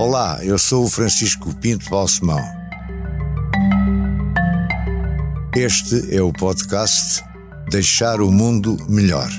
Olá, eu sou o Francisco Pinto Balsemão. Este é o podcast Deixar o Mundo Melhor.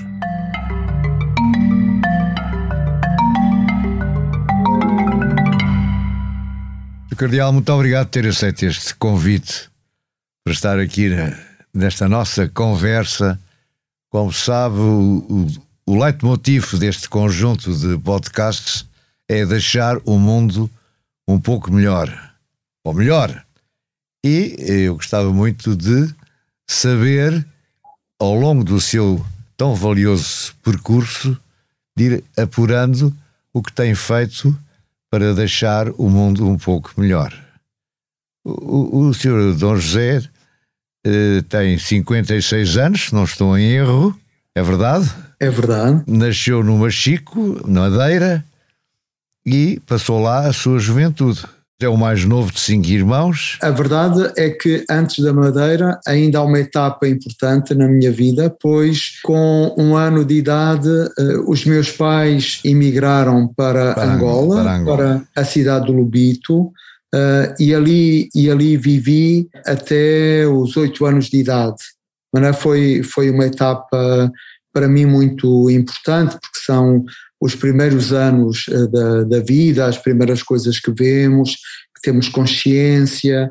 Cardeal, muito obrigado por ter aceito este convite para estar aqui nesta nossa conversa. Como sabe, o leitmotiv deste conjunto de podcasts é deixar o mundo um pouco melhor, ou melhor. E eu gostava muito de saber, ao longo do seu tão valioso percurso, de ir apurando o que tem feito para deixar o mundo um pouco melhor. O Sr. Dom José tem 56 anos, se não estou em erro, é verdade? É verdade. Nasceu no Machico, na Madeira, e passou lá a sua juventude. É o mais novo de 5 irmãos. A verdade é que antes da Madeira ainda há uma etapa importante na minha vida, pois com 1 ano de idade os meus pais emigraram para Angola, para a cidade de Lobito, e ali vivi até os 8 anos de idade. Mas foi uma etapa para mim muito importante, porque são os primeiros anos da vida, as primeiras coisas que vemos, que temos consciência,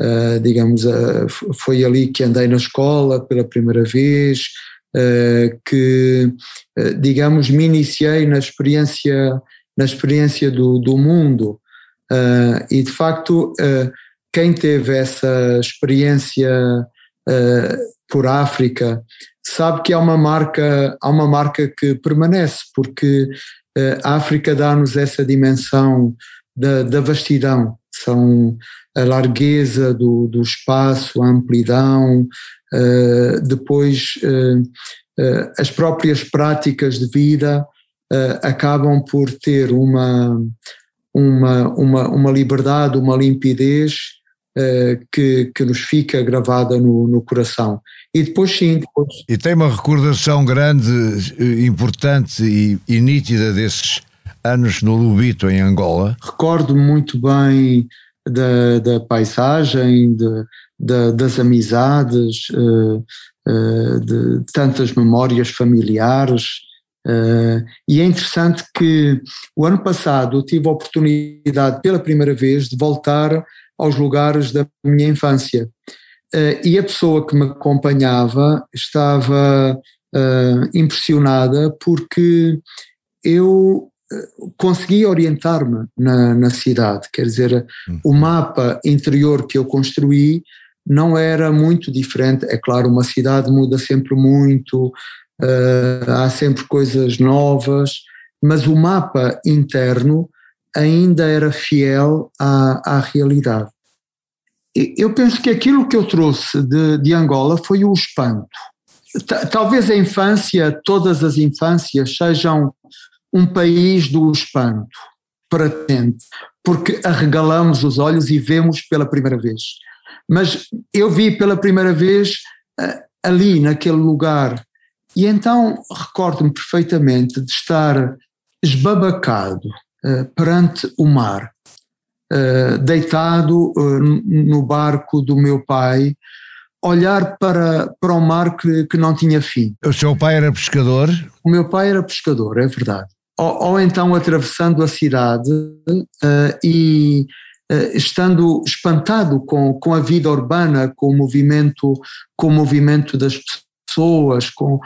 foi ali que andei na escola pela primeira vez, que, me iniciei na experiência do mundo, e de facto quem teve essa experiência por África sabe que há uma marca que permanece, porque a África dá-nos essa dimensão da vastidão, são a largueza do espaço, a amplidão, depois as próprias práticas de vida acabam por ter uma liberdade, uma limpidez que nos fica gravada no coração. E depois sim. E tem uma recordação grande, importante e nítida desses anos no Lobito, em Angola? Recordo-me muito bem da paisagem, das amizades, de tantas memórias familiares. E é interessante que o ano passado eu tive a oportunidade pela primeira vez de voltar aos lugares da minha infância, e a pessoa que me acompanhava estava impressionada porque eu consegui orientar-me na cidade, quer dizer, o mapa interior que eu construí não era muito diferente. É claro, uma cidade muda sempre muito, há sempre coisas novas, mas o mapa interno ainda era fiel à realidade. Eu penso que aquilo que eu trouxe de Angola foi o espanto. Talvez a infância, todas as infâncias, sejam um país do espanto, patente, porque arregalamos os olhos e vemos pela primeira vez. Mas eu vi pela primeira vez ali, naquele lugar, e então recordo-me perfeitamente de estar esbabacado perante o mar, deitado no barco do meu pai, olhar para o mar que não tinha fim. O seu pai era pescador? O meu pai era pescador, é verdade. Ou então atravessando a cidade e estando espantado com a vida urbana, com o movimento das pessoas,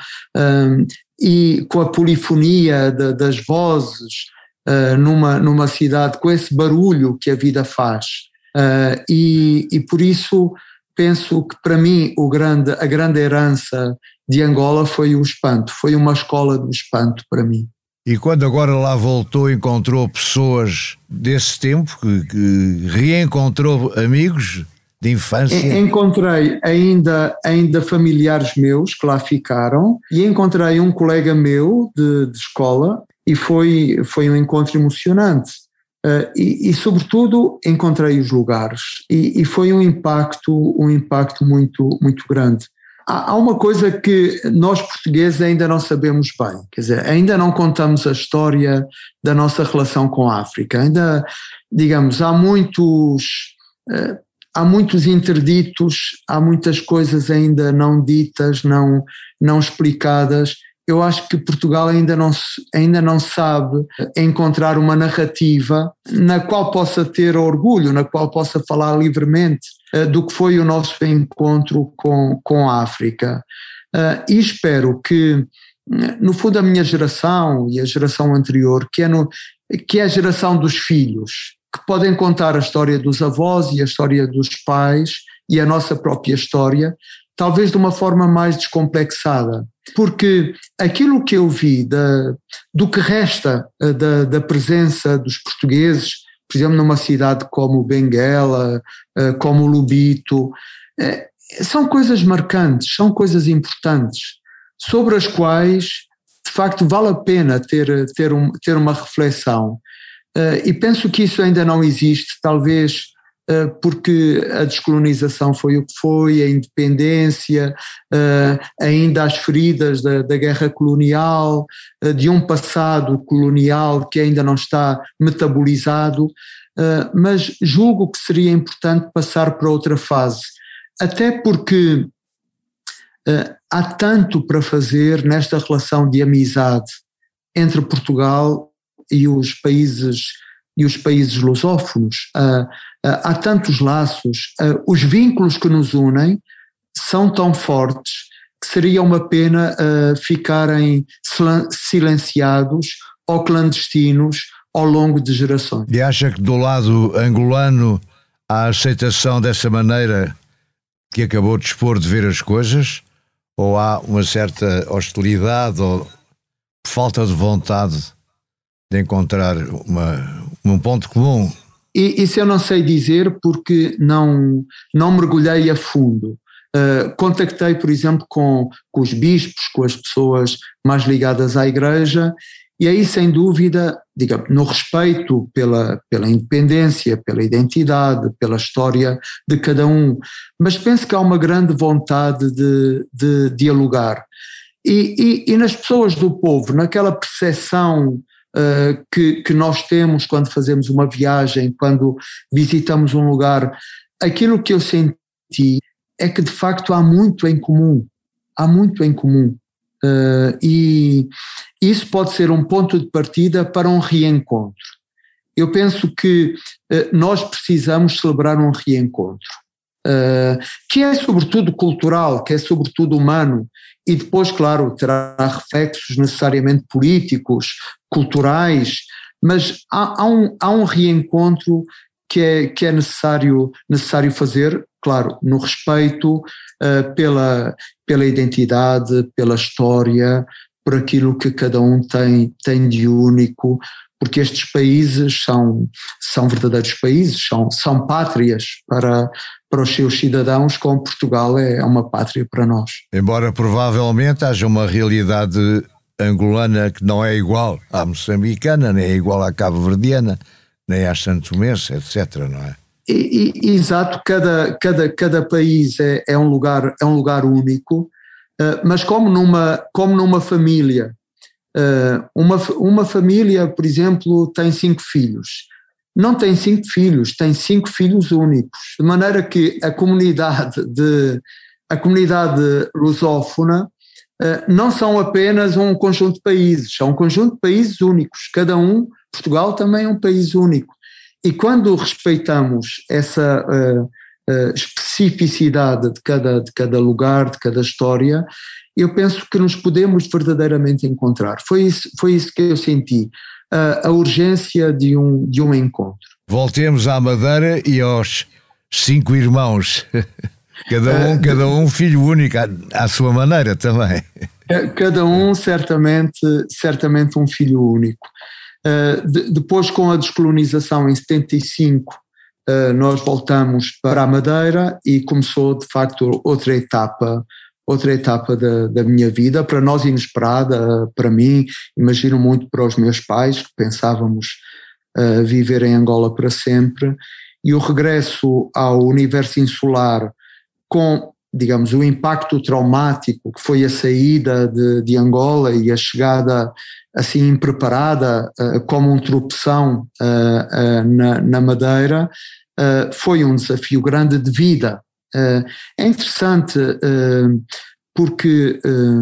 e com a polifonia das vozes, numa cidade, com esse barulho que a vida faz, e por isso penso que para mim a grande herança de Angola foi o espanto, foi uma escola do espanto para mim. E quando agora lá voltou, encontrou pessoas desse tempo, que reencontrou amigos de infância? Encontrei ainda familiares meus que lá ficaram, e encontrei um colega meu de escola, e foi um encontro emocionante, e sobretudo encontrei os lugares, e foi um impacto muito, muito grande. há uma coisa que nós portugueses ainda não sabemos bem, quer dizer, ainda não contamos a história da nossa relação com a África, ainda, digamos, há muitos interditos, há muitas coisas ainda não ditas, não explicadas. Eu acho que Portugal ainda não sabe encontrar uma narrativa na qual possa ter orgulho, na qual possa falar livremente do que foi o nosso encontro com a África. E espero que, no fundo, a minha geração e a geração anterior, que é a geração dos filhos, que podem contar a história dos avós e a história dos pais e a nossa própria história, talvez de uma forma mais descomplexada, porque aquilo que eu vi do que resta da presença dos portugueses, por exemplo, numa cidade como Benguela, como Lobito, são coisas marcantes, são coisas importantes, sobre as quais, de facto, vale a pena ter uma reflexão. E penso que isso ainda não existe, talvez porque a descolonização foi o que foi, a independência, ainda as feridas da guerra colonial, de um passado colonial que ainda não está metabolizado, mas julgo que seria importante passar para outra fase, até porque há tanto para fazer nesta relação de amizade entre Portugal e os países lusófonos. Há tantos laços, os vínculos que nos unem são tão fortes que seria uma pena ficarem silenciados ou clandestinos ao longo de gerações. E acha que do lado angolano há aceitação dessa maneira que acabou de expor de ver as coisas? Ou há uma certa hostilidade ou falta de vontade de encontrar um ponto comum? Isso eu não sei dizer porque não mergulhei a fundo. Contactei, por exemplo, com os bispos, com as pessoas mais ligadas à Igreja, e aí, sem dúvida, digamos, no respeito pela independência, pela identidade, pela história de cada um, mas penso que há uma grande vontade de dialogar. E nas pessoas do povo, naquela percepção que nós temos quando fazemos uma viagem, quando visitamos um lugar, aquilo que eu senti é que de facto há muito em comum, e isso pode ser um ponto de partida para um reencontro. Eu penso que nós precisamos celebrar um reencontro, que é sobretudo cultural, que é sobretudo humano, e depois, claro, terá reflexos necessariamente políticos, culturais, mas há um reencontro que é necessário fazer, claro, no respeito pela identidade, pela história, por aquilo que cada um tem de único, porque estes países são verdadeiros países, são pátrias para os seus cidadãos, como Portugal é uma pátria para nós. Embora provavelmente haja uma realidade angolana que não é igual à moçambicana, nem é igual à cabo-verdiana, nem à santomense, etc., não é? Exato, cada país é um lugar único, mas como numa família. Uma família, por exemplo, tem 5 filhos. Não tem 5 filhos, tem 5 filhos únicos. De maneira que a comunidade lusófona não são apenas um conjunto de países, são um conjunto de países únicos. Cada um, Portugal também é um país único. E quando respeitamos essa especificidade de cada lugar, de cada história, eu penso que nos podemos verdadeiramente encontrar. Foi isso que eu senti, a urgência de um encontro. Voltemos à Madeira e aos 5 irmãos, cada um filho único à sua maneira também. Cada um certamente um filho único. Depois, com a descolonização em 75, nós voltamos para a Madeira e começou de facto outra etapa da minha vida, para nós inesperada, para mim, imagino muito para os meus pais, que pensávamos viver em Angola para sempre, e o regresso ao universo insular com digamos, o impacto traumático que foi a saída de Angola e a chegada assim impreparada, como um tropeção na Madeira, foi um desafio grande de vida. É interessante porque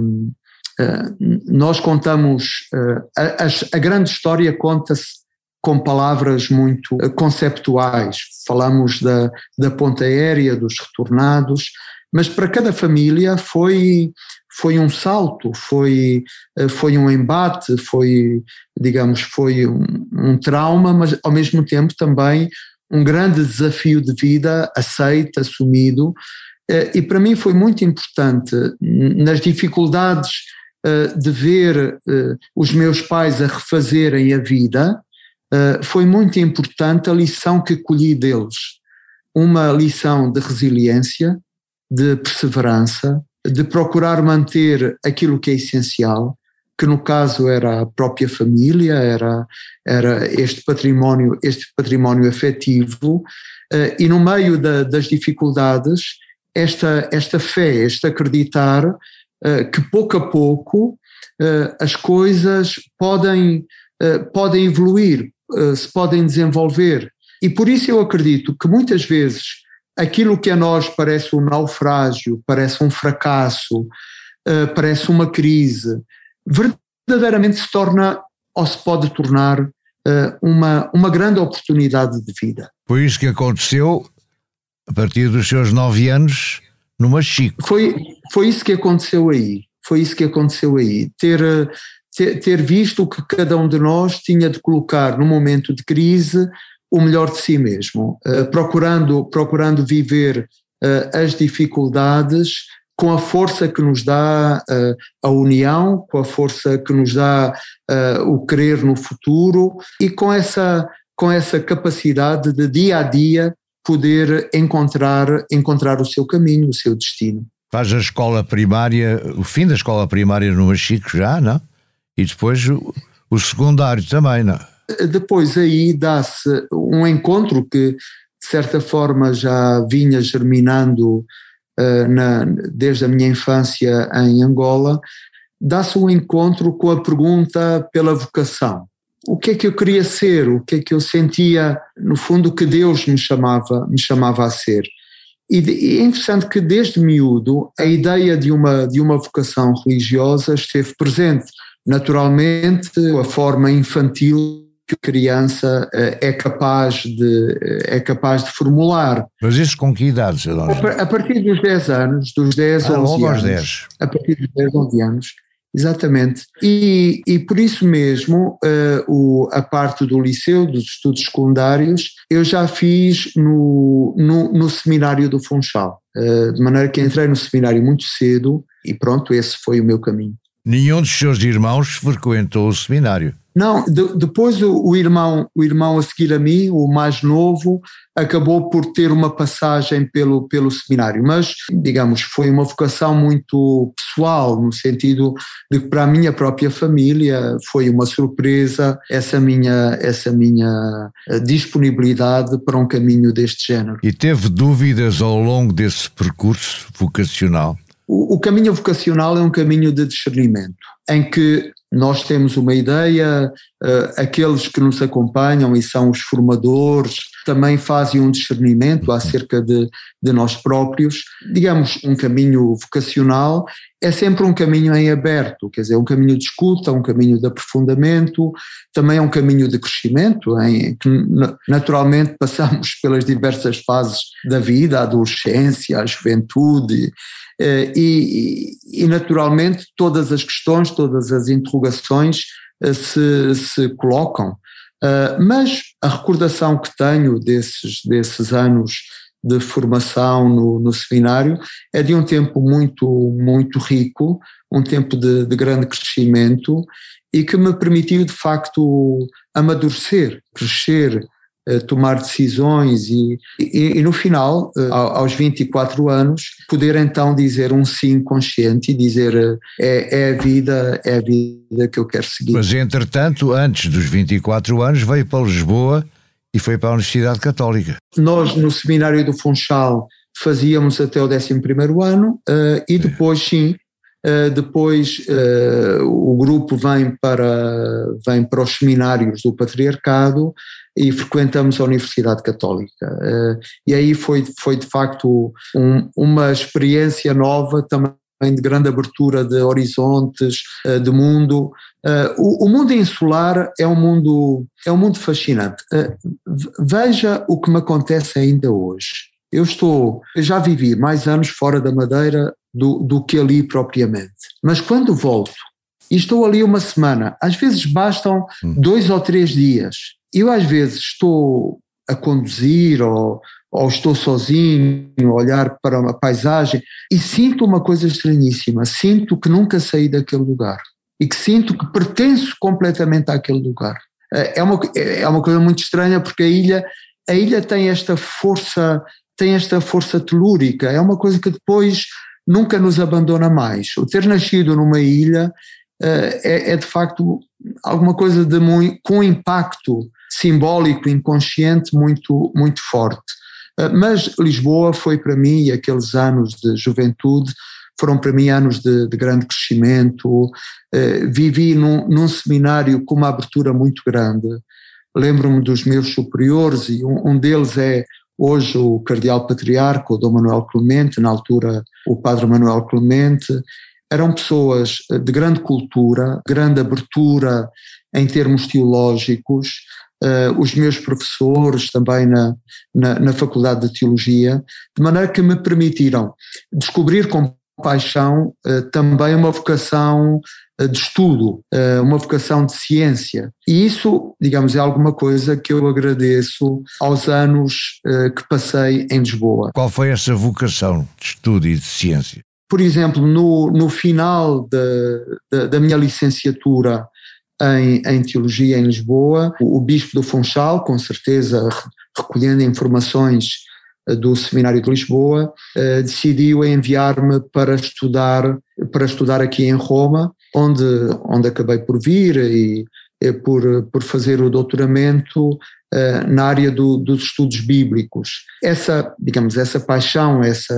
nós contamos, a grande história conta-se com palavras muito conceptuais. Falamos da ponta aérea, dos retornados, mas para cada família foi um salto, foi um embate, foi um trauma, mas ao mesmo tempo também um grande desafio de vida aceito, assumido, e para mim foi muito importante nas dificuldades de ver os meus pais a refazerem a vida. Foi muito importante a lição que colhi deles, uma lição de resiliência, de perseverança, de procurar manter aquilo que é essencial, que no caso era a própria família, era este património afetivo, e no meio das dificuldades, esta fé, este acreditar que pouco a pouco as coisas podem evoluir, se podem desenvolver. E por isso eu acredito que muitas vezes aquilo que a nós parece um naufrágio, parece um fracasso, parece uma crise, verdadeiramente se torna ou se pode tornar uma grande oportunidade de vida. Foi isso que aconteceu a partir dos seus 9 anos no Machico. Foi isso que aconteceu aí. Foi isso que aconteceu aí. Ter visto que cada um de nós tinha de colocar no momento de crise o melhor de si mesmo, procurando viver as dificuldades com a força que nos dá a união, com a força que nos dá o crer no futuro e com essa capacidade de dia a dia poder encontrar o seu caminho, o seu destino. Faz a escola primária, o fim da escola primária no Machico já, não? E depois o secundário também, não? Depois aí dá-se um encontro que de certa forma já vinha germinando desde a minha infância em Angola, dá-se um encontro com a pergunta pela vocação. O que é que eu queria ser? O que é que eu sentia, no fundo, que Deus me chamava a ser? E é interessante que desde miúdo a ideia de uma vocação religiosa esteve presente. Naturalmente, a forma infantil que a criança é capaz de formular. Mas isso com que idade? A partir dos 10 anos, dos 10, 11 anos. 10. A partir dos 10, 11 anos, exatamente. E por isso mesmo, a parte do liceu, dos estudos secundários, eu já fiz no seminário do Funchal. De maneira que entrei no seminário muito cedo e pronto, esse foi o meu caminho. Nenhum dos seus irmãos frequentou o seminário? Não, depois o irmão a seguir a mim, o mais novo, acabou por ter uma passagem pelo seminário, mas, digamos, foi uma vocação muito pessoal, no sentido de que para a minha própria família foi uma surpresa essa minha disponibilidade para um caminho deste género. E teve dúvidas ao longo desse percurso vocacional? O caminho vocacional é um caminho de discernimento, em que nós temos uma ideia, aqueles que nos acompanham e são os formadores também fazem um discernimento acerca de nós próprios. Digamos, um caminho vocacional é sempre um caminho em aberto, quer dizer, um caminho de escuta, um caminho de aprofundamento, também é um caminho de crescimento, em que naturalmente passamos pelas diversas fases da vida, a adolescência, a juventude, e naturalmente todas as questões, todas as interrogações se colocam, mas a recordação que tenho desses anos de formação no seminário é de um tempo muito, muito rico, um tempo de grande crescimento e que me permitiu de facto amadurecer, crescer, tomar decisões e no final, aos 24 anos, poder então dizer um sim consciente e dizer é a vida que eu quero seguir. Mas entretanto, antes dos 24 anos, veio para Lisboa e foi para a Universidade Católica. Nós no seminário do Funchal fazíamos até o 11º ano, e depois sim, o grupo vem para os seminários do Patriarcado e frequentamos a Universidade Católica. E aí foi de facto uma experiência nova também, de grande abertura de horizontes, de mundo. O mundo insular é um mundo fascinante. Veja o que me acontece ainda hoje. Eu já vivi mais anos fora da Madeira do que ali propriamente. Mas quando volto, e estou ali uma semana, às vezes bastam 2 ou 3 dias. Eu às vezes estou a conduzir ou estou sozinho, a olhar para uma paisagem e sinto uma coisa estranhíssima, sinto que nunca saí daquele lugar e que sinto que pertenço completamente àquele lugar. É uma coisa muito estranha, porque a ilha tem esta força telúrica, é uma coisa que depois nunca nos abandona mais. O ter nascido numa ilha é de facto alguma coisa com um impacto simbólico, inconsciente muito, muito forte. Mas Lisboa foi para mim, aqueles anos de juventude, foram para mim anos de grande crescimento. Vivi num seminário com uma abertura muito grande. Lembro-me dos meus superiores, e um deles é hoje o Cardeal Patriarca, o Dom Manuel Clemente, na altura o Padre Manuel Clemente. Eram pessoas de grande cultura, grande abertura em termos teológicos. Os meus professores também na Faculdade de Teologia, de maneira que me permitiram descobrir com paixão também uma vocação de estudo, uma vocação de ciência. E isso, digamos, é alguma coisa que eu agradeço aos anos que passei em Lisboa. Qual foi essa vocação de estudo e de ciência? Por exemplo, no final da minha licenciatura em Teologia em Lisboa, o Bispo do Funchal, com certeza recolhendo informações do Seminário de Lisboa, decidiu enviar-me para estudar aqui em Roma, onde acabei por vir e por fazer o doutoramento na área dos estudos bíblicos. Essa paixão,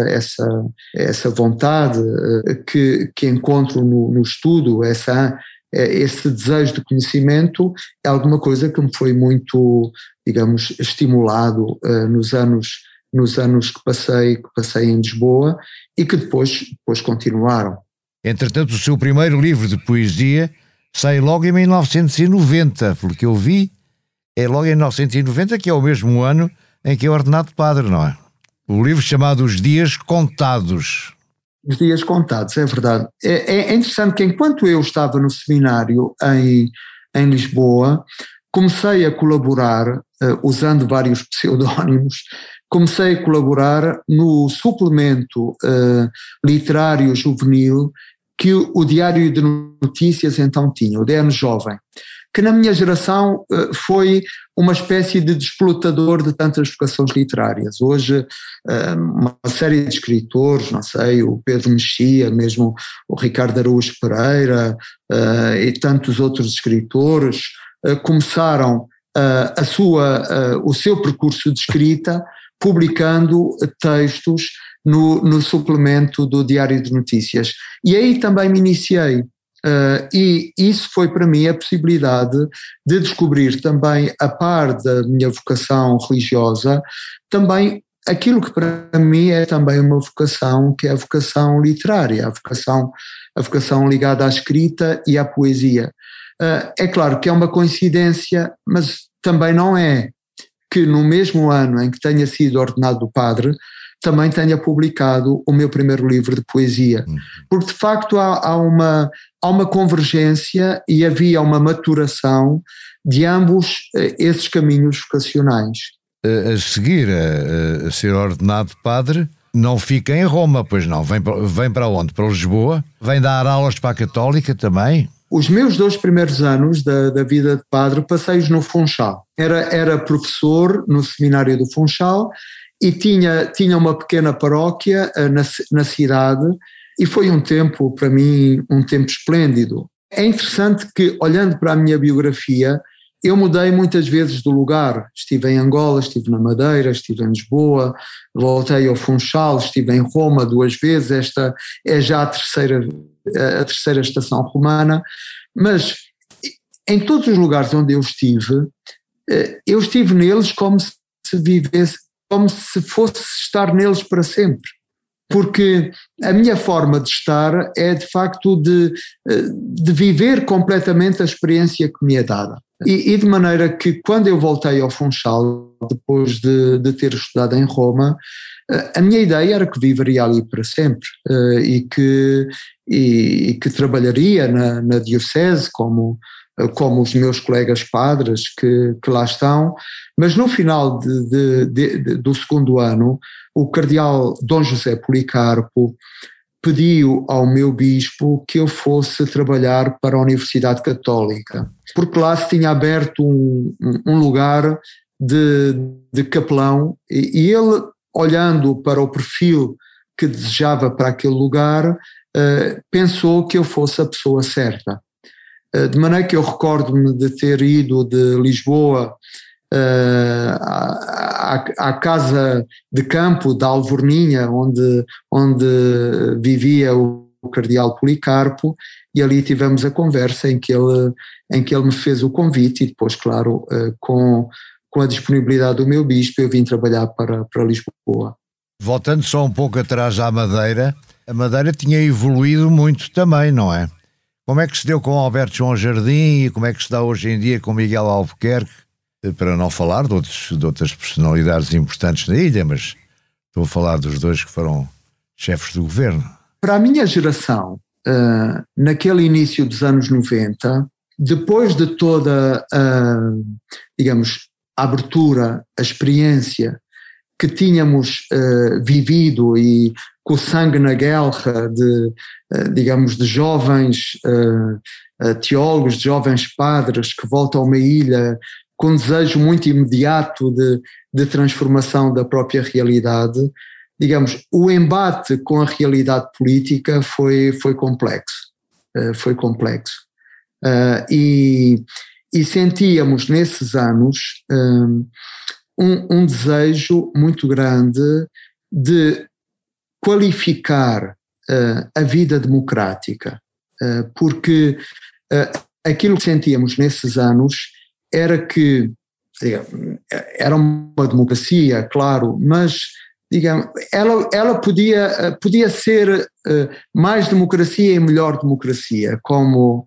essa vontade que encontro no estudo, esse desejo de conhecimento, é alguma coisa que me foi muito, digamos, estimulado nos anos que passei em Lisboa e que depois continuaram. Entretanto, o seu primeiro livro de poesia sai logo em 1990, pelo que eu vi, é logo em 1990, que é o mesmo ano em que é ordenado padre, não é? O livro chamado Os Dias Contados. Os Dias Contados, é verdade. É interessante que enquanto eu estava no seminário em Lisboa, comecei a colaborar, usando vários pseudónimos, comecei a colaborar no suplemento literário juvenil que o Diário de Notícias então tinha, o DN Jovem, que na minha geração foi uma espécie de desplotador de tantas vocações literárias. Hoje uma série de escritores, não sei, o Pedro Mexia, mesmo o Ricardo Araújo Pereira e tantos outros escritores começaram o seu percurso de escrita publicando textos no suplemento do Diário de Notícias. E aí também me iniciei. E isso foi para mim a possibilidade de descobrir também, a par da minha vocação religiosa, também aquilo que para mim é também uma vocação, que é a vocação literária, a vocação ligada à escrita e à poesia. É claro que é uma coincidência, mas também não é, que no mesmo ano em que tenha sido ordenado padre, também tenha publicado o meu primeiro livro de poesia. Porque de facto há uma convergência e havia uma maturação de ambos esses caminhos vocacionais. A seguir a ser ordenado padre, não fica em Roma, pois não? Vem para onde? Para Lisboa? Vem dar aulas para a Católica também? Os meus 2 primeiros anos da vida de padre passei-os no Funchal. Era professor no seminário do Funchal e tinha uma pequena paróquia na cidade, e foi um tempo, para mim, um tempo esplêndido. É interessante que, olhando para a minha biografia, eu mudei muitas vezes do lugar, estive em Angola, estive na Madeira, estive em Lisboa, voltei ao Funchal, estive em Roma 2 vezes, esta é já a terceira estação romana, mas em todos os lugares onde eu estive neles como se vivesse, como se fosse estar neles para sempre. Porque a minha forma de estar é de facto de viver completamente a experiência que me é dada. E de maneira que quando eu voltei ao Funchal, depois de ter estudado em Roma, a minha ideia era que viveria ali para sempre e que trabalharia na diocese como os meus colegas padres que lá estão, mas no final do segundo ano, o cardeal Dom José Policarpo pediu ao meu bispo que eu fosse trabalhar para a Universidade Católica, porque lá se tinha aberto um lugar de capelão, e ele, olhando para o perfil que desejava para aquele lugar, pensou que eu fosse a pessoa certa. De maneira que eu recordo-me de ter ido de Lisboa à casa de campo da Alvorninha, onde vivia o cardeal Policarpo, e ali tivemos a conversa em que ele me fez o convite, e depois, claro, com a disponibilidade do meu bispo, eu vim trabalhar para Lisboa. Voltando só um pouco atrás à Madeira, a Madeira tinha evoluído muito também, não é? Como é que se deu com Alberto João Jardim e como é que se dá hoje em dia com Miguel Albuquerque? Para não falar de outras personalidades importantes na ilha, mas estou a falar dos dois que foram chefes do governo. Para a minha geração, naquele início dos anos 90, depois de toda digamos, a abertura, a experiência que tínhamos vivido e com o sangue na guerra digamos, de jovens teólogos, de jovens padres que voltam a uma ilha com um desejo muito imediato de transformação da própria realidade, digamos, o embate com a realidade política foi complexo. E sentíamos nesses anos um desejo muito grande de qualificar a vida democrática, porque aquilo que sentíamos nesses anos era que, digamos, era uma democracia, claro, mas, digamos, ela podia ser mais democracia e melhor democracia, como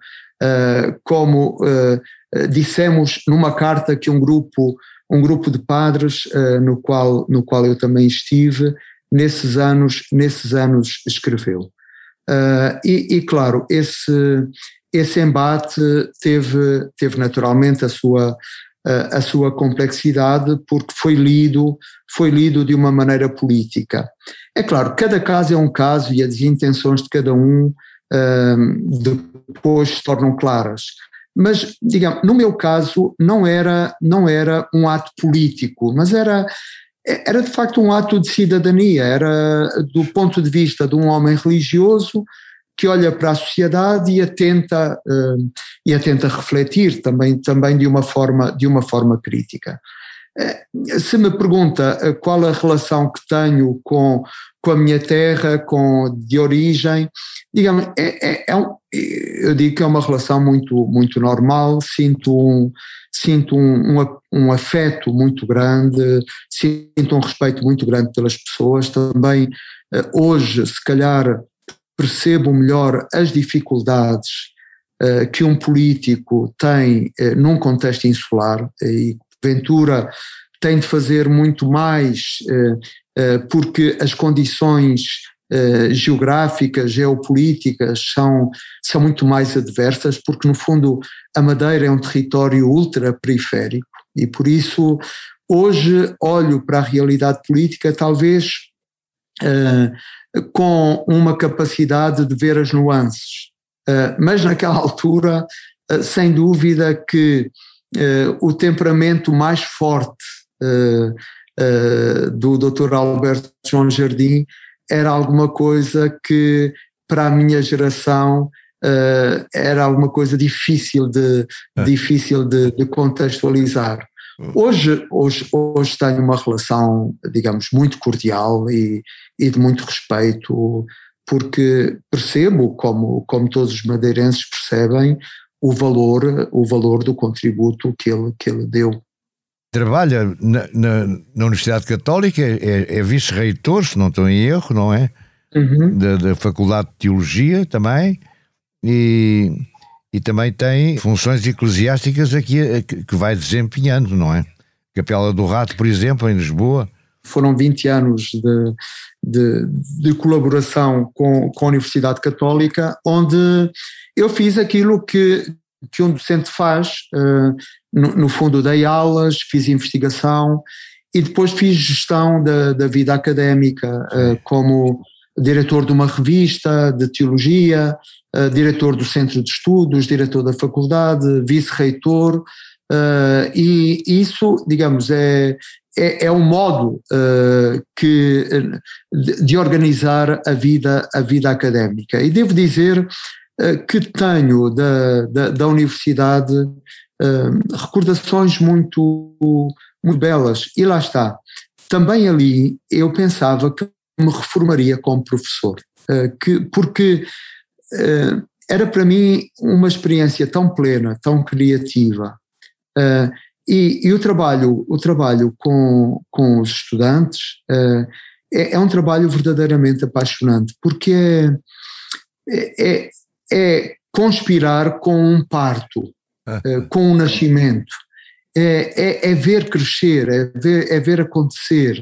dissemos numa carta que um grupo de padres no qual eu também estive, nesses anos escreveu. E claro, esse embate teve naturalmente a sua complexidade, porque foi lido de uma maneira política. É claro, cada caso é um caso e as intenções de cada um depois se tornam claras. Mas, digamos, no meu caso não era um ato político, mas era de facto um ato de cidadania, era do ponto de vista de um homem religioso que olha para a sociedade e a tenta refletir também de uma forma crítica. Se me pergunta qual a relação que tenho com a minha terra, de origem, digamos, eu digo que é uma relação muito, muito normal, sinto um afeto muito grande, sinto um respeito muito grande pelas pessoas, também hoje se calhar percebo melhor as dificuldades que um político tem num contexto insular, e porventura tem de fazer muito mais porque as condições geográficas, geopolíticas são muito mais adversas, porque no fundo a Madeira é um território ultraperiférico e por isso hoje olho para a realidade política talvez com uma capacidade de ver as nuances, mas naquela altura sem dúvida que o temperamento mais forte do Dr. Alberto João Jardim era alguma coisa que para a minha geração era alguma coisa difícil de contextualizar. Hoje tenho uma relação, digamos, muito cordial e de muito respeito, porque percebo, como todos os madeirenses percebem, o valor do contributo que ele deu. Trabalha na Universidade Católica, é vice-reitor, se não estou em erro, não é? Uhum. Da Faculdade de Teologia também, e também tem funções eclesiásticas aqui que vai desempenhando, não é? Capela do Rato, por exemplo, em Lisboa. Foram 20 anos de colaboração com a Universidade Católica, onde eu fiz aquilo que um docente faz, no fundo dei aulas, fiz investigação e depois fiz gestão da vida académica, como diretor de uma revista de teologia, diretor do centro de estudos, diretor da faculdade, vice-reitor, e isso, digamos, é um modo de organizar a vida académica. E devo dizer que tenho da universidade recordações muito, muito belas, e lá está. Também ali eu pensava que me reformaria como professor, porque era para mim uma experiência tão plena, tão criativa, e o trabalho com os estudantes é um trabalho verdadeiramente apaixonante, porque é conspirar com um parto, com um nascimento, é ver crescer, é ver acontecer,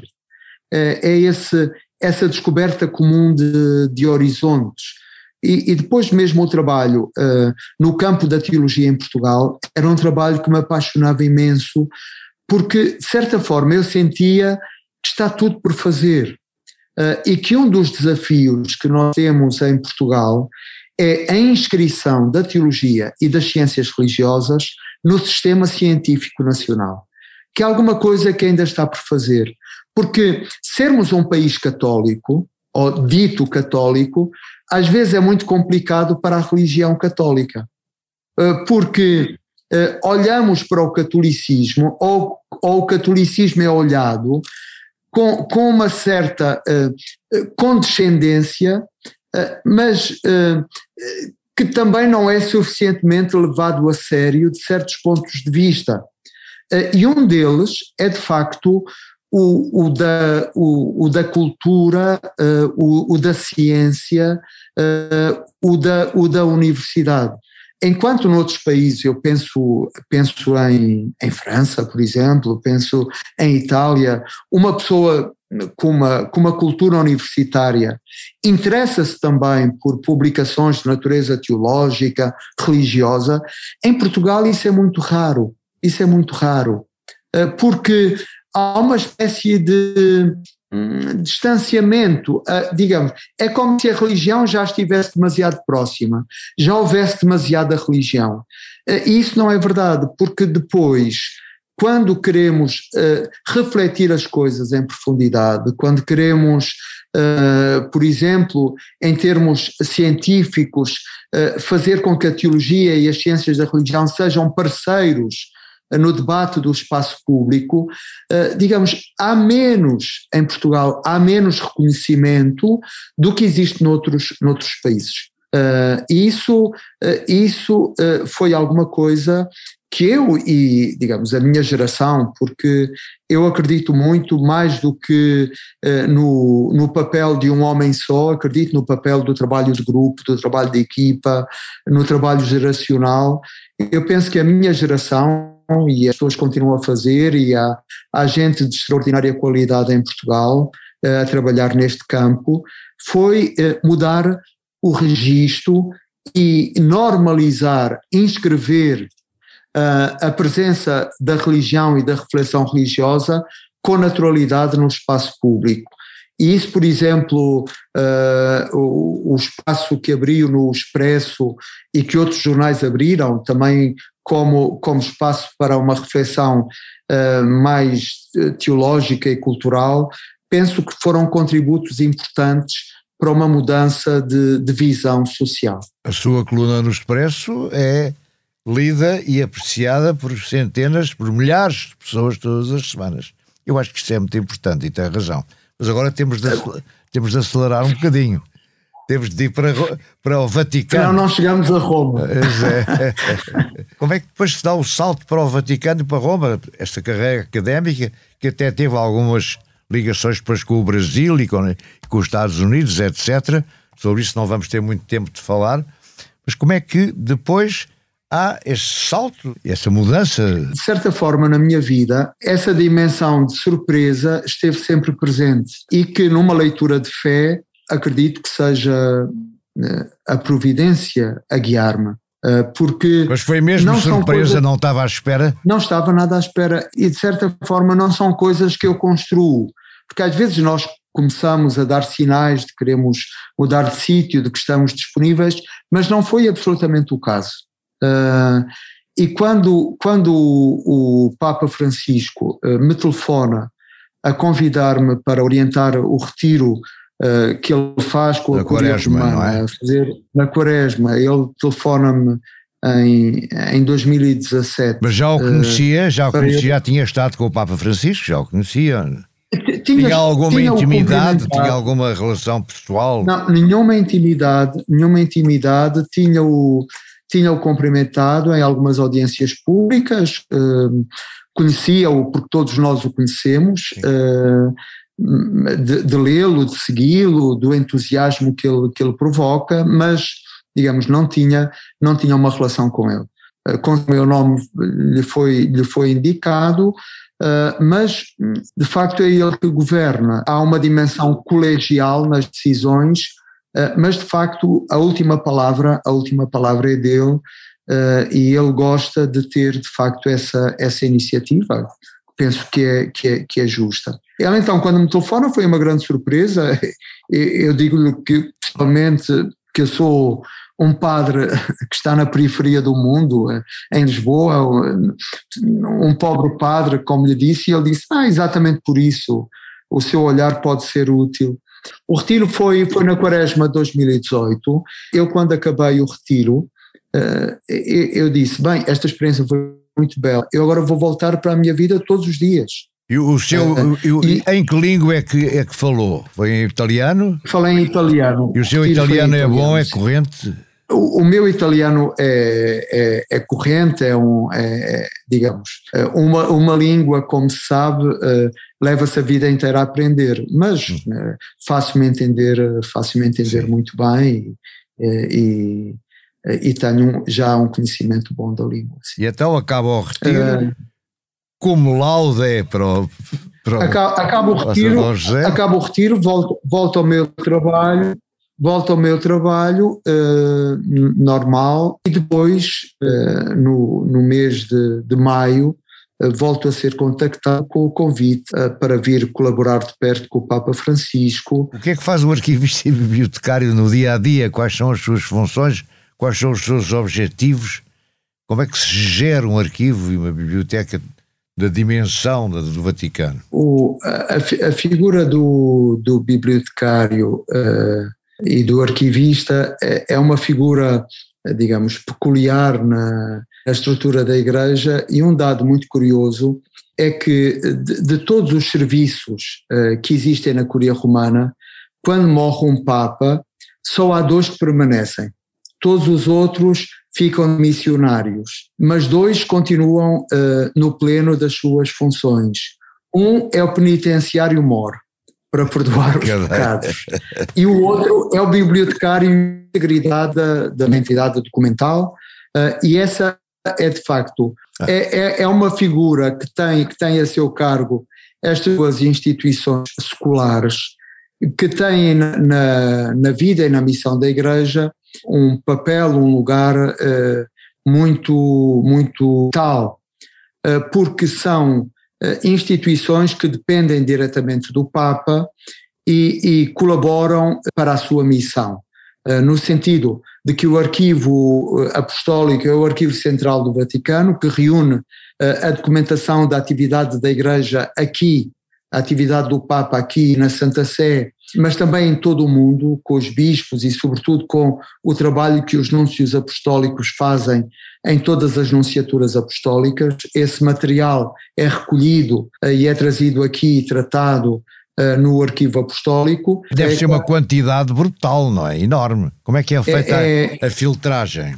essa descoberta comum de horizontes. E depois mesmo o trabalho no campo da teologia em Portugal era um trabalho que me apaixonava imenso, porque de certa forma eu sentia que está tudo por fazer, e que um dos desafios que nós temos em Portugal é a inscrição da teologia e das ciências religiosas no sistema científico nacional, que é alguma coisa que ainda está por fazer, porque sermos um país católico, ou dito católico, às vezes é muito complicado para a religião católica, porque olhamos para o catolicismo, ou o catolicismo é olhado com uma certa condescendência, mas que também não é suficientemente levado a sério de certos pontos de vista. E um deles é, de facto, o da cultura, o da ciência, o da universidade. Enquanto noutros países, eu penso em França, por exemplo, penso em Itália, uma pessoa com uma cultura universitária interessa-se também por publicações de natureza teológica, religiosa. Em Portugal isso é muito raro, porque há uma espécie de distanciamento, digamos, é como se a religião já estivesse demasiado próxima, já houvesse demasiada religião. E isso não é verdade, porque depois, quando queremos refletir as coisas em profundidade, quando queremos, por exemplo, em termos científicos, fazer com que a teologia e as ciências da religião sejam parceiros no debate do espaço público, digamos, há menos, em Portugal, há menos reconhecimento do que existe noutros países. E isso foi alguma coisa que eu e, digamos, a minha geração, porque eu acredito muito mais do que no papel de um homem só, acredito no papel do trabalho de grupo, do trabalho de equipa, no trabalho geracional. Eu penso que a minha geração, e as pessoas continuam a fazer, e há gente de extraordinária qualidade em Portugal a trabalhar neste campo, foi mudar o registro e normalizar, inscrever a presença da religião e da reflexão religiosa com naturalidade no espaço público. E isso, por exemplo, o espaço que abriu no Expresso e que outros jornais abriram também como espaço para uma reflexão mais teológica e cultural, penso que foram contributos importantes para uma mudança de visão social. A sua coluna no Expresso é lida e apreciada por centenas, por milhares de pessoas todas as semanas. Eu acho que isto é muito importante e tem razão. Mas agora temos de acelerar um bocadinho. Temos de ir para o Vaticano. Senão não chegamos a Roma. Como é que depois se dá o salto para o Vaticano e para Roma? Esta carreira académica, que até teve algumas ligações depois com o Brasil e com os Estados Unidos, etc. Sobre isso não vamos ter muito tempo de falar. Mas como é que depois há este salto, essa mudança? De certa forma, na minha vida, essa dimensão de surpresa esteve sempre presente e que numa leitura de fé acredito que seja a providência a guiar-me. Porque mas foi mesmo surpresa, não estava à espera? Não estava nada à espera e de certa forma não são coisas que eu construo, porque às vezes nós começamos a dar sinais de que queremos mudar de sítio, de que estamos disponíveis, mas não foi absolutamente o caso. E quando o Papa Francisco me telefona a convidar-me para orientar o retiro que ele faz com a Quaresma, não é? A fazer na Quaresma, ele telefona-me em 2017. Mas já o conhecia, já tinha estado com o Papa Francisco, já o conhecia? Tinha alguma intimidade, tinha alguma relação pessoal? Não, nenhuma intimidade, tinha-o cumprimentado em algumas audiências públicas, conhecia-o porque todos nós o conhecemos, de lê-lo, de segui-lo, do entusiasmo que ele provoca, mas, digamos, não tinha uma relação com ele. Com o meu nome lhe foi indicado, mas, de facto, é ele que governa. Há uma dimensão colegial nas decisões, mas, de facto, a última palavra é dele, e ele gosta de ter, de facto, essa iniciativa. Penso que é justa. Ela então, quando me telefona, foi uma grande surpresa. Eu digo-lhe que, pessoalmente, que eu sou um padre que está na periferia do mundo, em Lisboa, um pobre padre, como lhe disse, e ele disse, exatamente por isso, o seu olhar pode ser útil. O retiro foi na Quaresma de 2018. Eu, quando acabei o retiro, eu disse, bem, esta experiência foi muito bela, eu agora vou voltar para a minha vida todos os dias. E o seu, em que língua é que falou? Foi em italiano? Falei em italiano. E o seu italiano é bom, é corrente? O meu italiano é corrente, digamos, uma língua, como se sabe, leva-se a vida inteira a aprender, mas faço-me entender muito bem e tenho já um conhecimento bom da língua. Sim. E então acaba o retiro, como laude para o acaba o retiro, volto ao meu trabalho normal e depois, no mês de maio, volto a ser contactado com o convite para vir colaborar de perto com o Papa Francisco. O que é que faz o arquivista e bibliotecário no dia-a-dia? Quais são as suas funções? Quais são os seus objetivos? Como é que se gera um arquivo e uma biblioteca da dimensão do Vaticano? A figura do bibliotecário e do arquivista é uma figura, digamos, peculiar na estrutura da Igreja, e um dado muito curioso é que de todos os serviços que existem na Curia Romana, quando morre um Papa, só há 2 que permanecem. Todos os outros ficam missionários, mas 2 continuam no pleno das suas funções. Um é o penitenciário mor, para perdoar os pecados, e o outro é o bibliotecário em integridade da entidade documental, e essa é de facto, é uma figura que tem a seu cargo estas 2 instituições seculares, que têm na vida e na missão da Igreja um papel, um lugar muito, muito tal, porque são instituições que dependem diretamente do Papa e colaboram para a sua missão, no sentido de que o arquivo apostólico é o arquivo central do Vaticano, que reúne a documentação da atividade da Igreja aqui, a atividade do Papa aqui na Santa Sé mas também em todo o mundo, com os bispos e sobretudo com o trabalho que os núncios apostólicos fazem em todas as nunciaturas apostólicas. Esse material é recolhido e é trazido aqui e tratado no arquivo apostólico. Deve ser uma quantidade brutal, não é? Enorme. Como é que é feita a filtragem?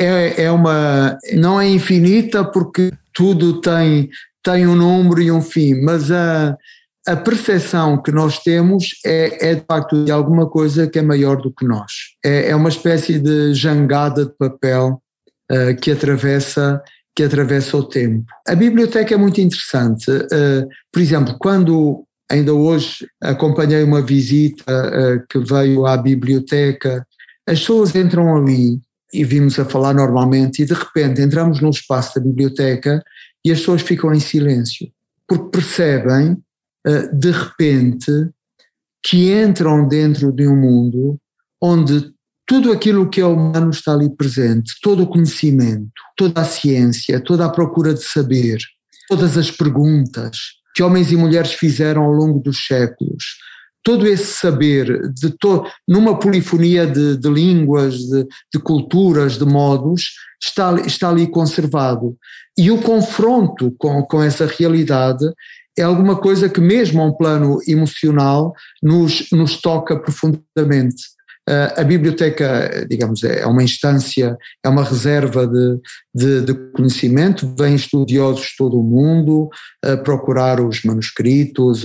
Não é infinita, porque tudo tem um número e um fim, mas a percepção que nós temos é de facto de alguma coisa que é maior do que nós. É uma espécie de jangada de papel que atravessa o tempo. A biblioteca é muito interessante. Por exemplo, quando ainda hoje acompanhei uma visita que veio à biblioteca, as pessoas entram ali e vimos a falar normalmente e de repente entramos no espaço da biblioteca e as pessoas ficam em silêncio, porque percebem de repente que entram dentro de um mundo onde tudo aquilo que é humano está ali presente, todo o conhecimento, toda a ciência, toda a procura de saber, todas as perguntas que homens e mulheres fizeram ao longo dos séculos, todo esse saber, numa polifonia de línguas, de culturas, de modos, está ali conservado. E o confronto com essa realidade é alguma coisa que mesmo a um plano emocional nos toca profundamente. A biblioteca, digamos, é uma instância, é uma reserva de conhecimento. Vêm estudiosos de todo o mundo procurar os manuscritos,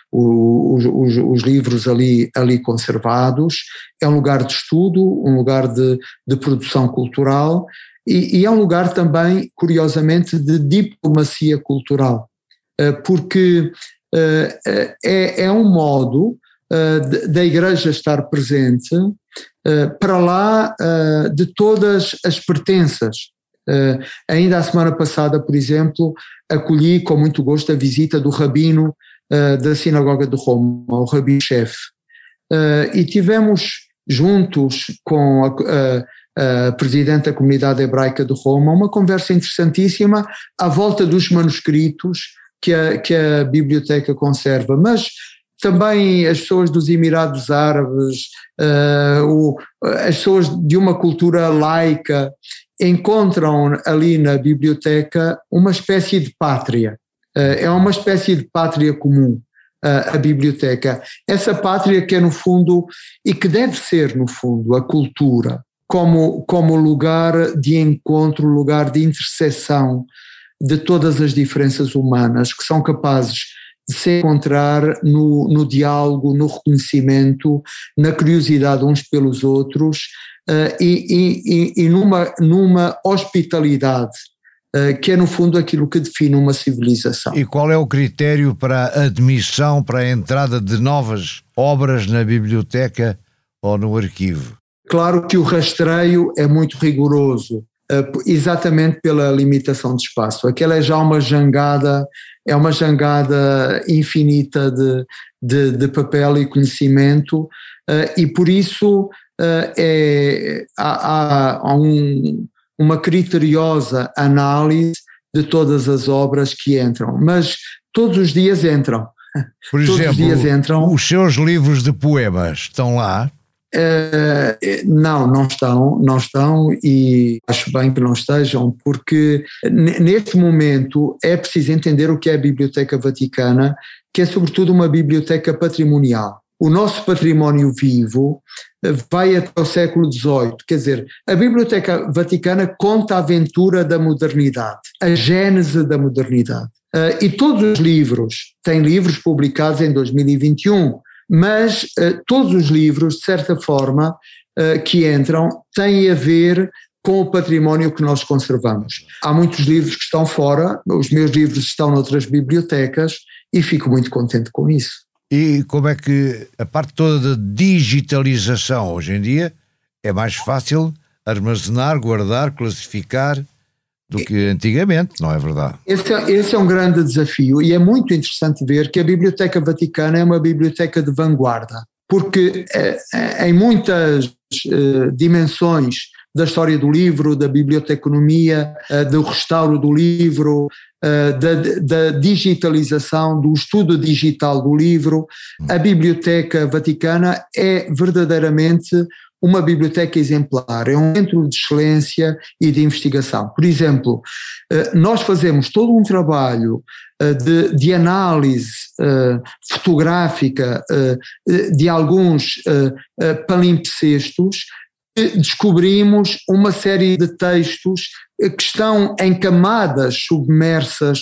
os livros ali conservados. É um lugar de estudo, um lugar de produção cultural e é um lugar também, curiosamente, de diplomacia cultural, porque é um modo da Igreja estar presente para lá de todas as pertenças. Ainda a semana passada, por exemplo, acolhi com muito gosto a visita do rabino da Sinagoga de Roma, o rabino-chefe, e tivemos juntos com a presidente da comunidade hebraica de Roma uma conversa interessantíssima à volta dos manuscritos que a biblioteca conserva, mas também as pessoas dos Emirados Árabes, as pessoas de uma cultura laica, encontram ali na biblioteca uma espécie de pátria. É uma espécie de pátria comum, a biblioteca. Essa pátria que é no fundo, e que deve ser no fundo, a cultura, como lugar de encontro, lugar de interseção de todas as diferenças humanas que são capazes de se encontrar no diálogo, no reconhecimento, na curiosidade uns pelos outros e numa hospitalidade que é no fundo aquilo que define uma civilização. E qual é o critério para a admissão, para a entrada de novas obras na biblioteca ou no arquivo? Claro que o rastreio é muito rigoroso, exatamente pela limitação de espaço. Aquela é já uma jangada infinita de papel e conhecimento, e por isso há uma criteriosa análise de todas as obras que entram, mas todos os dias entram. Por exemplo, os seus livros de poemas estão lá? Não estão, e acho bem que não estejam, porque neste momento é preciso entender o que é a Biblioteca Vaticana, que é sobretudo uma biblioteca patrimonial. O nosso património vivo vai até o século XVIII, quer dizer, a Biblioteca Vaticana conta a aventura da modernidade, a gênese da modernidade. E todos os livros, têm livros publicados em 2021, mas todos os livros, de certa forma, que entram, têm a ver com o património que nós conservamos. Há muitos livros que estão fora, os meus livros estão noutras bibliotecas e fico muito contente com isso. E como é que a parte toda da digitalização hoje em dia é mais fácil armazenar, guardar, classificar do que antigamente, não é verdade? Esse é um grande desafio e é muito interessante ver que a Biblioteca Vaticana é uma biblioteca de vanguarda, porque em muitas dimensões da história do livro, da biblioteconomia, do restauro do livro, da digitalização, do estudo digital do livro. A Biblioteca Vaticana é verdadeiramente uma biblioteca exemplar, é um centro de excelência e de investigação. Por exemplo, nós fazemos todo um trabalho de análise fotográfica de alguns palimpsestos. Descobrimos uma série de textos que estão em camadas submersas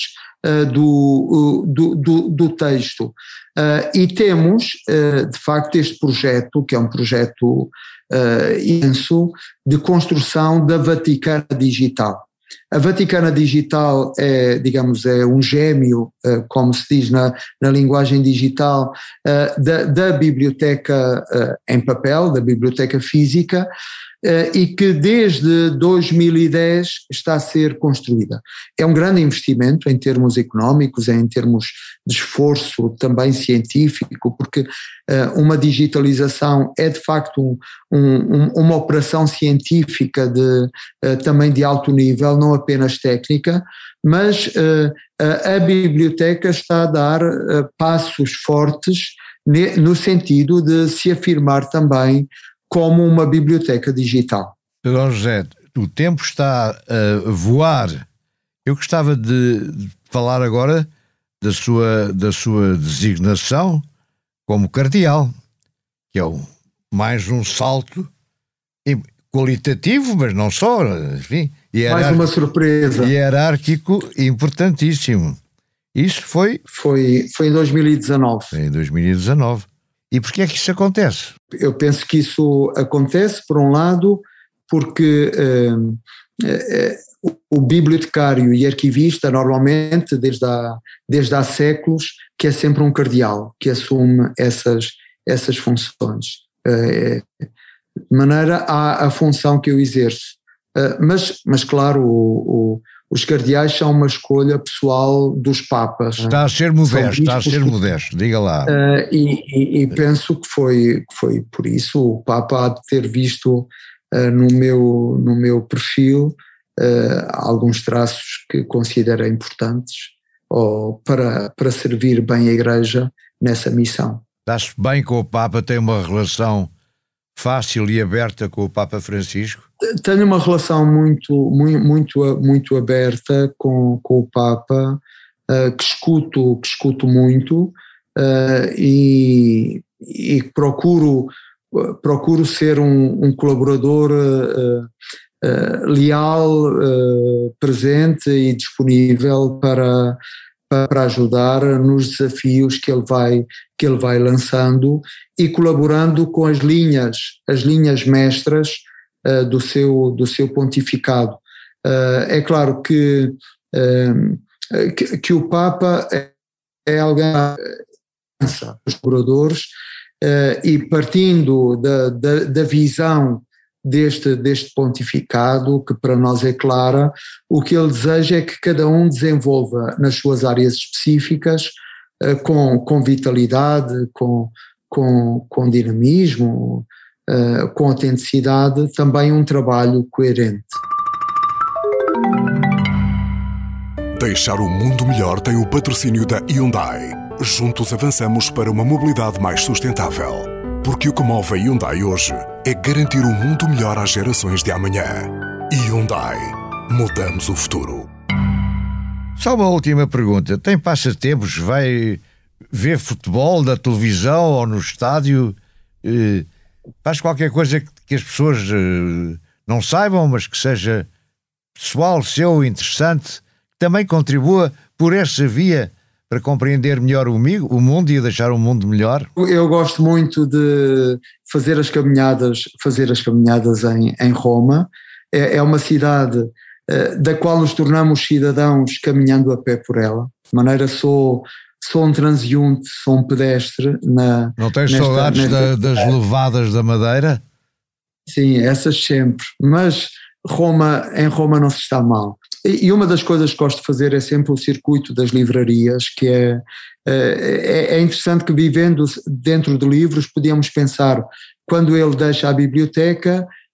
do texto. E temos, de facto, este projeto, que é um projeto imenso, de construção da Vaticana Digital. A Vaticana Digital é, digamos, é um gêmeo, como se diz na linguagem digital, da biblioteca em papel, da biblioteca física, e que desde 2010 está a ser construída. É um grande investimento em termos económicos, em termos de esforço também científico, porque uma digitalização é de facto uma operação científica também de alto nível, não apenas técnica, mas a biblioteca está a dar passos fortes no sentido de se afirmar também como uma biblioteca digital. Dom José, o tempo está a voar. Eu gostava de falar agora da sua designação como cardeal, que é mais um salto qualitativo, mas não só, enfim. Mais uma surpresa. Hierárquico importantíssimo. Isso foi em 2019. Em 2019. E porquê é que isso acontece? Eu penso que isso acontece, por um lado, porque o bibliotecário e arquivista, normalmente, desde há séculos, que é sempre um cardeal, que assume essas funções. De maneira a função que eu exerço. Mas claro, os cardeais são uma escolha pessoal dos papas. Está a ser modesto, diga lá. E penso que foi por isso. O Papa há de ter visto no meu perfil alguns traços que considera importantes para servir bem a Igreja nessa missão. Dá-se bem com o Papa, tem uma relação fácil e aberta com o Papa Francisco? Tenho uma relação muito aberta com o Papa, que escuto muito, e procuro ser um colaborador leal, presente e disponível para ajudar nos desafios que ele vai lançando e colaborando com as linhas mestras do seu pontificado. É claro que o Papa é alguém dos colaboradores, e partindo da visão deste pontificado, que para nós é clara, o que ele deseja é que cada um desenvolva nas suas áreas específicas, com vitalidade, com dinamismo, com autenticidade, também um trabalho coerente. Deixar o mundo melhor tem o patrocínio da Hyundai. Juntos avançamos para uma mobilidade mais sustentável. Porque o que move a Hyundai hoje é garantir um mundo melhor às gerações de amanhã. Hyundai. Mudamos o futuro. Só uma última pergunta. Tem passatempos? Vai ver futebol na televisão ou no estádio? Faz qualquer coisa que as pessoas não saibam, mas que seja pessoal, seu, interessante, que também contribua por essa via para compreender melhor o mundo e deixar o mundo melhor? Eu gosto muito de fazer as caminhadas em Roma. É uma cidade da qual nos tornamos cidadãos caminhando a pé por ela. De maneira sou um transeunte, sou um pedestre. Não tens saudades das levadas da Madeira? Sim, essas sempre. Mas em Roma não se está mal. E uma das coisas que gosto de fazer é sempre o circuito das livrarias, que é interessante que, vivendo dentro de livros, podíamos pensar, quando ele deixa a biblioteca,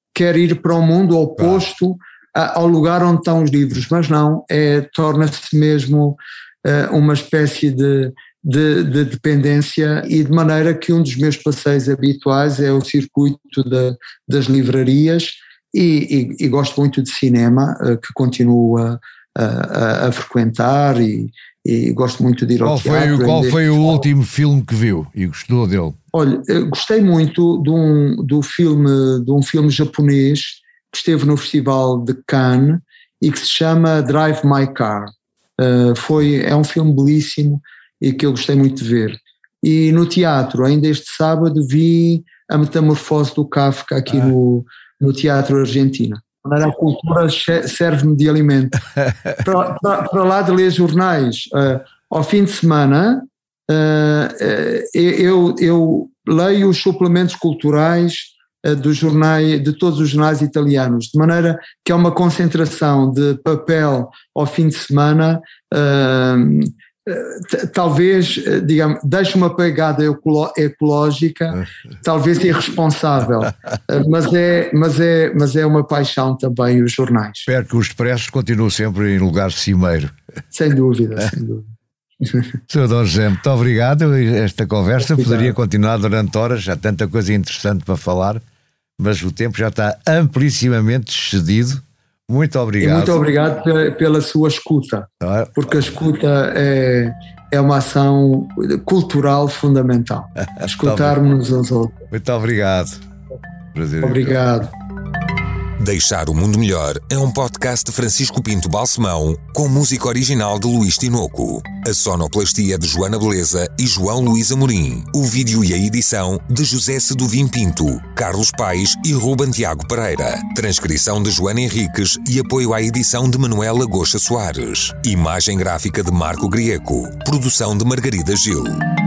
quer ir para o mundo oposto ao lugar onde estão os livros, mas não, torna-se mesmo uma espécie de dependência, e de maneira que um dos meus passeios habituais é o circuito das livrarias, e gosto muito de cinema, que continuo a frequentar, e gosto muito de ir ao teatro. Qual foi o último filme que viu e gostou dele? Olha, gostei muito de um filme japonês que esteve no Festival de Cannes e que se chama Drive My Car. É um filme belíssimo e que eu gostei muito de ver. E no teatro, ainda este sábado, vi A Metamorfose do Kafka aqui no Teatro Argentina. A cultura serve-me de alimento. Para lá de ler jornais, ao fim de semana, eu leio os suplementos culturais de todos os jornais italianos, de maneira que é uma concentração de papel ao fim de semana, talvez, digamos, deixe uma pegada ecológica, talvez irresponsável, mas é uma paixão também os jornais. Espero que os Expressos continuem sempre em lugar cimeiro. Sem dúvida, sem dúvida. Sr. Dom José, muito obrigado. Esta conversa poderia continuar durante horas, há tanta coisa interessante para falar, mas o tempo já está amplíssimamente excedido. Muito obrigado. E muito obrigado pela sua escuta, porque a escuta é uma ação cultural fundamental. Escutarmos uns aos outros. Muito obrigado. Prazer. Obrigado. Deixar o Mundo Melhor é um podcast de Francisco Pinto Balsemão com música original de Luís Tinoco. A sonoplastia de Joana Beleza e João Luís Amorim. O vídeo e a edição de José Seduvim Pinto, Carlos Paes e Ruben Tiago Pereira. Transcrição de Joana Henriques e apoio à edição de Manuela Goxa Soares. Imagem gráfica de Marco Grieco. Produção de Margarida Gil.